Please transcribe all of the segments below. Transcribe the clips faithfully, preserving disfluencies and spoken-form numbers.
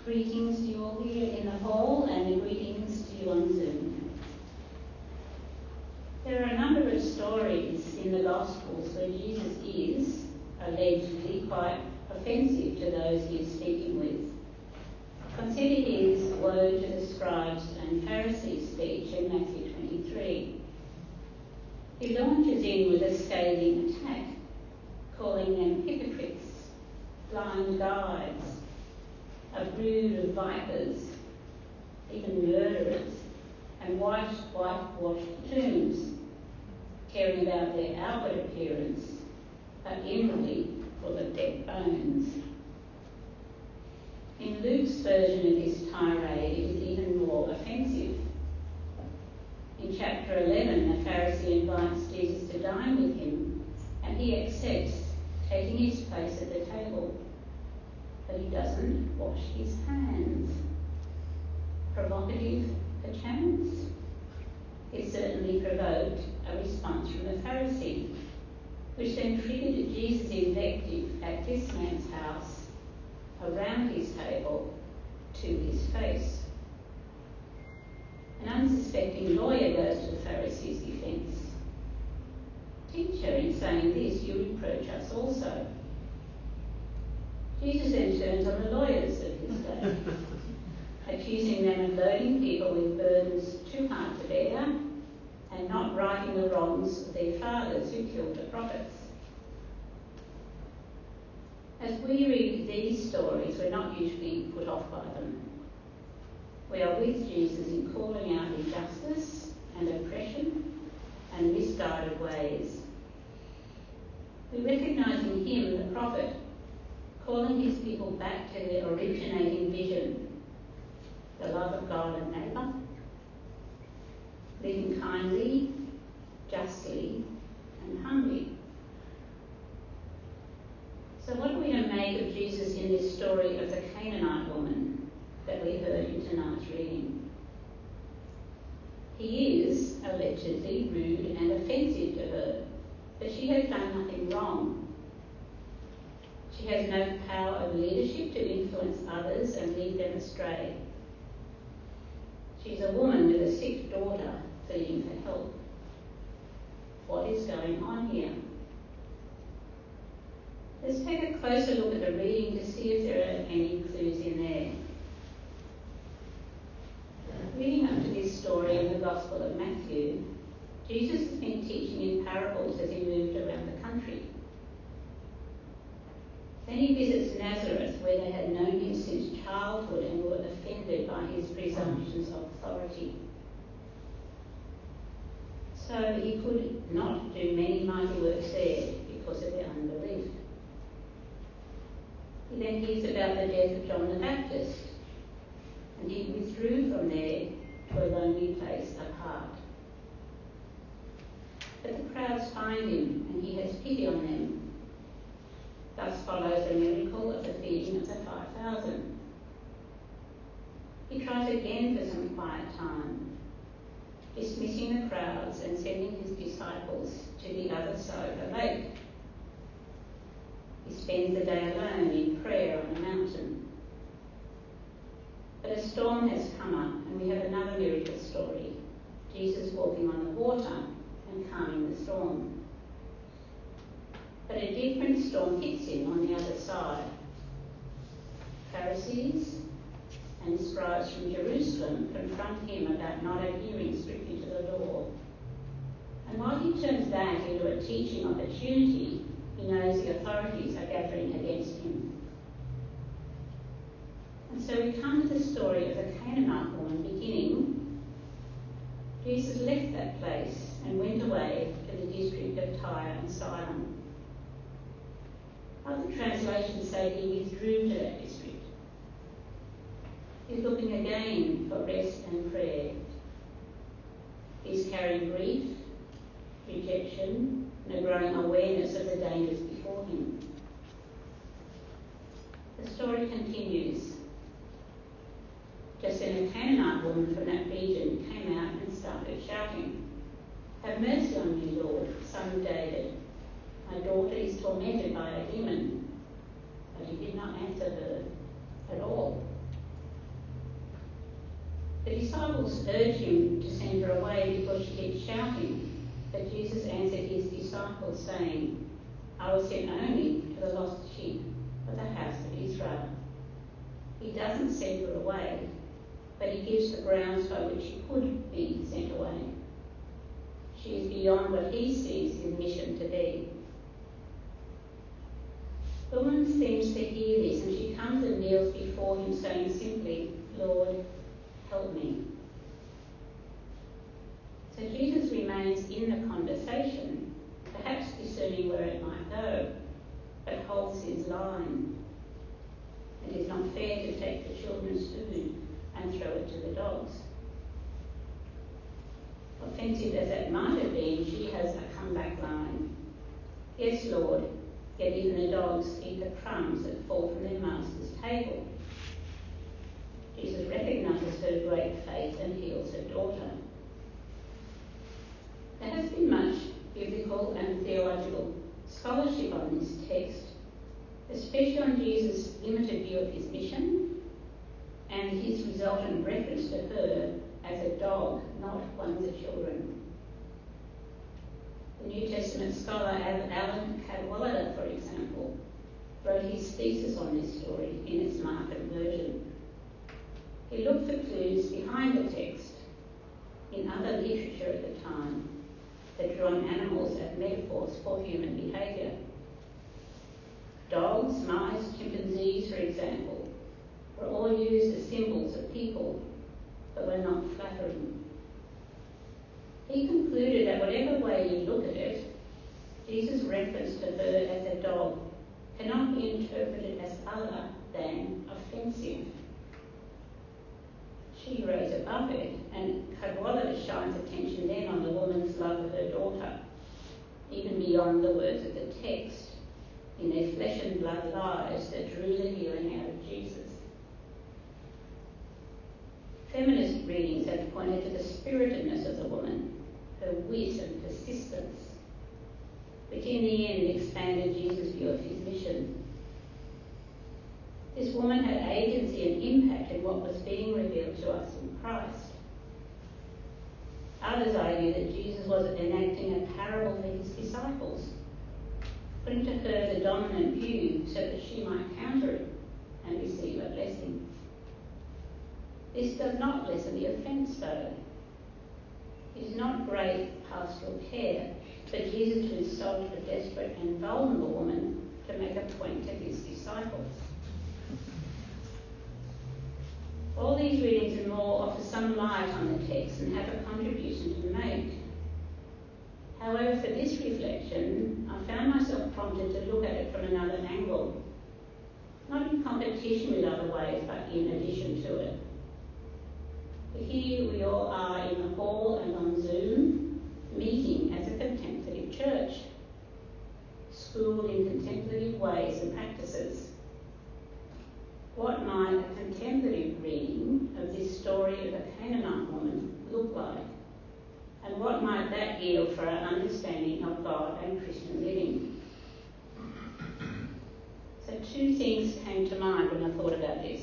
Greetings to you all here in the hall and greetings to you on Zoom. There are a number of stories in the Gospels where Jesus is allegedly quite offensive to those he is speaking with. Consider his woe to the scribes and Pharisees speech in Matthew twenty-three. He launches in with a scathing attack, calling them hypocrites, blind guides, a brood of vipers, even murderers, and white, whitewashed tombs, caring about their outward appearance, but inwardly full of dead bones. In Luke's version of this tirade, it is even more offensive. In chapter eleven, a Pharisee invites Jesus to dine with him, and he accepts, taking his place at the table. But he doesn't wash his hands. Provocative, perchance? It certainly provoked a response from the Pharisee, which then triggered Jesus' invective at this man's house, around his table, to his face. An unsuspecting lawyer goes to the Pharisee's defence. Teacher, in saying this, you reproach us also. Jesus then turns on the lawyers of his day, accusing them of loading people with burdens too hard to bear and not righting the wrongs of their fathers who killed the prophets. As we read these stories, we're not usually put off by them. We are with Jesus in calling out injustice and oppression and misguided ways. We recognise in him the prophet, calling his people back to their originating vision, the love of God and neighbour, living kindly, justly, and humbly. So what are we to make of Jesus in this story of the Canaanite woman that we heard in tonight's reading? He is allegedly rude and offensive to her, but she has done nothing wrong. She has no power of leadership to influence others and lead them astray. She's a woman with a sick daughter pleading for help. What is going on here? Let's take a closer look at the reading to see if there are any clues in there. Reading up to this story in the Gospel of Matthew, Jesus has been teaching in parables as he moved around the country. Then he visits Nazareth, where they had known him since childhood and were offended by his presumptions of authority. So he could not do many mighty works there because of their unbelief. He then hears about the death of John the Baptist, and he withdrew from there to a lonely place apart. But the crowds find him, and he has pity on them. Thus follows the miracle of the feeding of the five thousand. He tries again for some quiet time, dismissing the crowds and sending his disciples to the other side of the lake. He spends the day alone in prayer on a mountain. But a storm has come up, and we have another miracle story. Jesus walking on the water and calming the storm. But a different storm hits him on the other side. Pharisees and scribes from Jerusalem confront him about not adhering strictly to the law. And while he turns back into a teaching opportunity, he knows the authorities are gathering against him. And so we come to the story of the Canaanite woman beginning. Jesus left that place and went away to the district of Tyre and Sidon. Other translations say he withdrew to that district. He's looking again for rest and prayer. He's carrying grief, rejection, and a growing awareness of the dangers before him. The story continues. Just then a Canaanite woman from that region came out and started shouting, "Have mercy on me, Lord, Son of David. My daughter is tormented by a demon." But he did not answer her at all. saying, I was sent only to the lost sheep of the house of Israel. He doesn't send her away, but he gives the grounds by which she could be sent away. She is beyond what he sees his mission to be. The woman seems to hear this, and she comes and kneels before him, saying simply, Lord, help me. So Jesus remains in the conversation, perhaps discerning where it might go, but holds his line. It is not fair to take the children's food and throw it to the dogs. Offensive as that might have been, she has a comeback line. Yes, Lord, yet even the dogs eat the crumbs that fall from their master's table. Jesus recognises her great faith and heals her daughter. There has been much biblical and theological scholarship on this text, especially on Jesus' limited view of his mission and his resultant reference to her as a dog, not one of the children. The New Testament scholar Alan Cadwallader, for example, wrote his thesis on this story in its Market version. He looked for clues behind the text in other literature at the time that drew on animals as metaphors for human behaviour. Dogs, mice, chimpanzees, for example, were all used as symbols of people, but were not flattering. He concluded that whatever way you look at it, Jesus' reference to her as a dog cannot be interpreted as other than offensive. She rose above it, and Cadwallader shines attention then on the woman's love of her daughter, even beyond the words of the text, in their flesh and blood lives that drew the healing out of Jesus. Feminist readings have pointed to the spiritedness of the woman, her wit and persistence, which in the end expanded Jesus' view of his mission. This woman had agency and impact in what was being revealed to us in Christ. Others argue that Jesus was enacting a parable for his disciples, putting to her the dominant view so that she might counter it and receive a blessing. This does not lessen the offence, though. It is not great pastoral care for Jesus to insult a desperate and vulnerable woman to make a point to his disciples. All these readings and more offer some light on the text and have a contribution to make. However, for this reflection, I found myself prompted to look at it from another angle, not in competition with other ways, but in addition to it. Here we all are in the hall and on Zoom, meeting as a contemplative church, schooled in contemplative ways and practices. What might a contemplative reading of this story of a Canaanite woman look like? And what might that yield for our understanding of God and Christian living? So two things came to mind when I thought about this.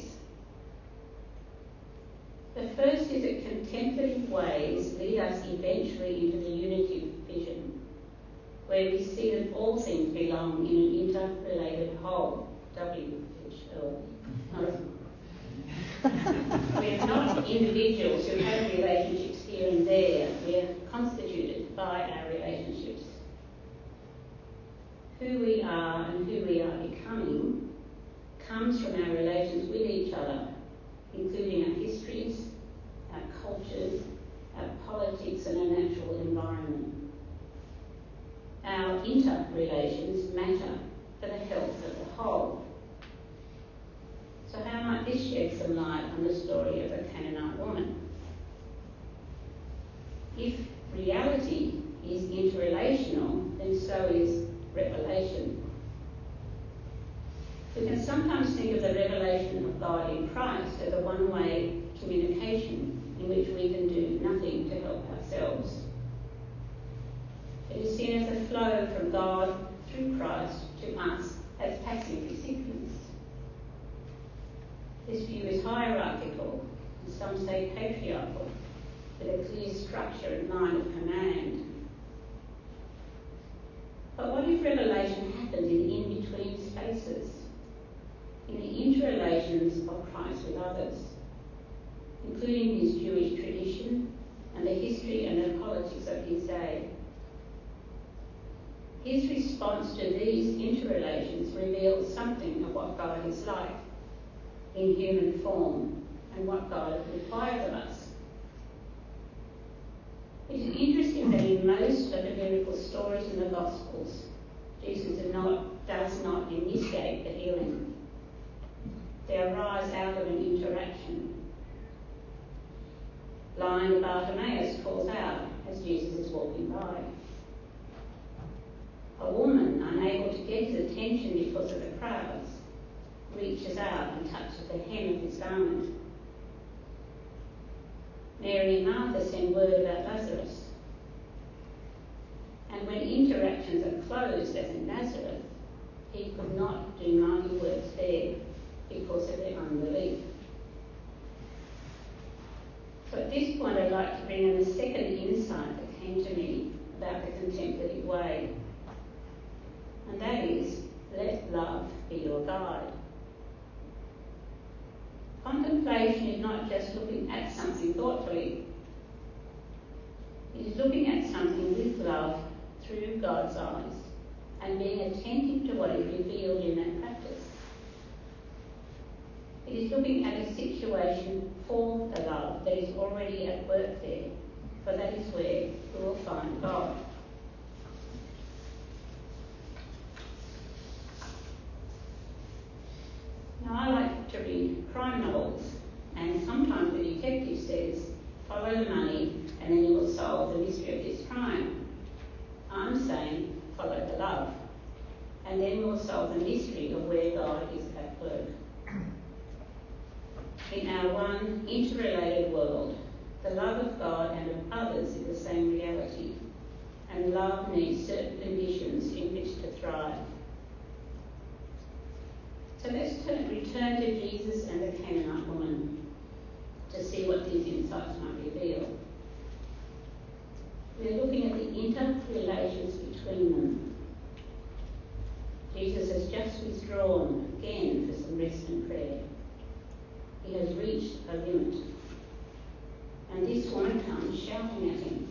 The first is that contemplative ways lead us eventually into the unity vision, where we see that all things belong in an interrelated whole. W H O. We are not individuals who have relationships here and there. We are constituted by our relationships. Who we are and who we are becoming comes from our relations with each other, including our histories, our cultures, our politics and our natural environment. Our interrelations matter for the health of the whole. So how might this shed some light on the story of a Canaanite woman? If reality is interrelational, then so is revelation. We can sometimes think of the revelation of God in Christ as a one-way communication in which we can do nothing to help ourselves. It is seen as a flow from God through Christ to us as passive recipients. This view is hierarchical, and some say patriarchal, with a clear structure and line of command. But revelation happened in the in-between spaces, in the interrelations of Christ with others, including his Jewish tradition and the history and the politics of his day. His response to these interrelations reveals something of what God is like in human form and what God requires of us. It is interesting that in most of the miracle stories in the Gospels, Jesus does not, does not initiate the healing. They arise out of an interaction. Blind Bartimaeus calls out as Jesus is walking by. A woman, unable to get his attention because of the crowds, reaches out and touches the hem of his garment. Mary and Martha send word about Lazarus. And when interactions are closed, as in Nazareth, he could not do mighty works there because of their unbelief. So at this point I'd like to bring in a second insight that came to me about the contemplative way. And that is, let love be your guide. Contemplation is not just looking at something thoughtfully. It is looking at something with love through God's eyes and being attentive to what is revealed in that practice. It is looking at a situation for the love that is already at work there, for that is where we will find God. Now, I like to read crime novels, and sometimes the detective says, follow the money and then you will solve the mystery of this crime. I'm saying, follow the love, and then we'll solve the mystery of where God is at work. In our one interrelated world, the love of God and of others is the same reality, and love needs certain conditions in which to thrive. So let's turn, return to Jesus and the Canaanite woman to see what these insights might reveal. We're looking at the interrelations between them. Jesus has just withdrawn again for some rest and prayer. He has reached a limit. And this woman comes shouting at him.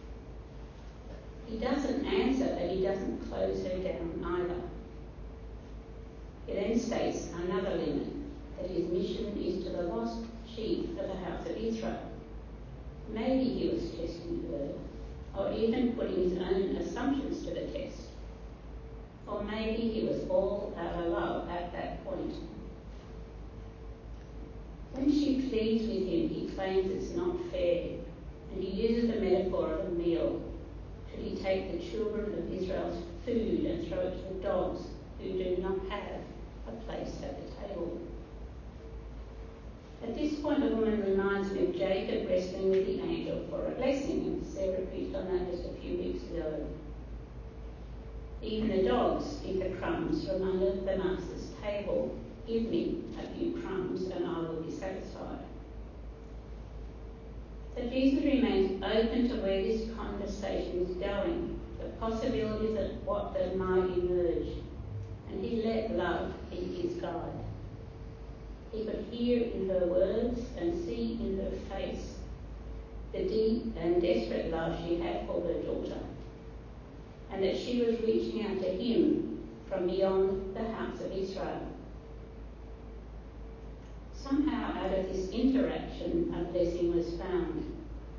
He doesn't answer, but he doesn't close her down either. He then states another limit, that his mission is to the lost sheep of the house of Israel. Maybe he was testing her, or even putting his own assumptions to the test. Or maybe he was all out of love at that point. When she pleads with him, he claims it's not fair, and he uses the metaphor of a meal. Should he take the children of Israel's food and throw it to the dogs who do not have a place at the table? At this point, the woman reminds me of Jacob wrestling with the angel for a blessing, and Sarah preached on that just a few weeks ago. Even the dogs eat the crumbs from under the master's table. Give me a few crumbs and I will be satisfied. So Jesus remains open to where this conversation is going, the possibilities of what that might emerge, and he let love be his guide. He could hear in her words and see in her face the deep and desperate love she had for her daughter, and that she was reaching out to him from beyond the house of Israel. Somehow out of this interaction, a blessing was found.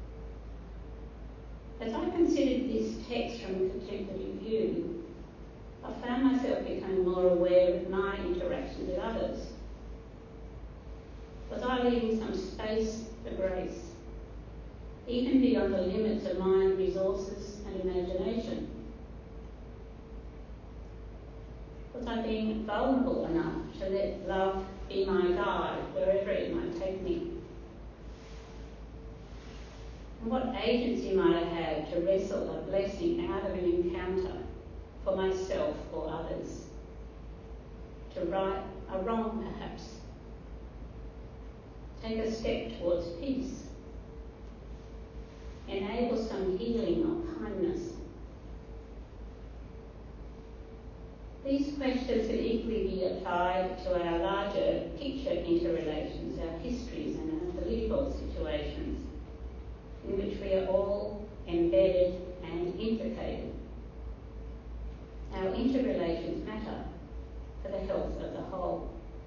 As I considered this text from a contemplative view, I found myself becoming more aware of my interaction with others. Was I leaving some space for grace, even beyond the limits of my resources and imagination? Was I being vulnerable enough to let love be my guide wherever it might take me? And what agency might I have to wrestle a blessing out of an encounter for myself or others? To right a wrong, perhaps. Take a step towards peace. Enable some healing or kindness. questions can equally be applied to our larger picture interrelations, our histories and our political situations, in which we are all embedded and implicated. Our interrelations matter for the health of the whole.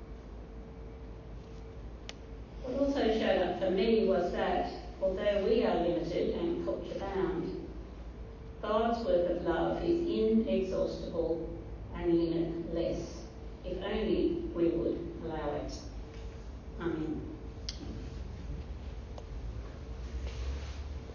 What also showed up for me was that, although we are limited and culture-bound, God's work of love is inexhaustible and limit-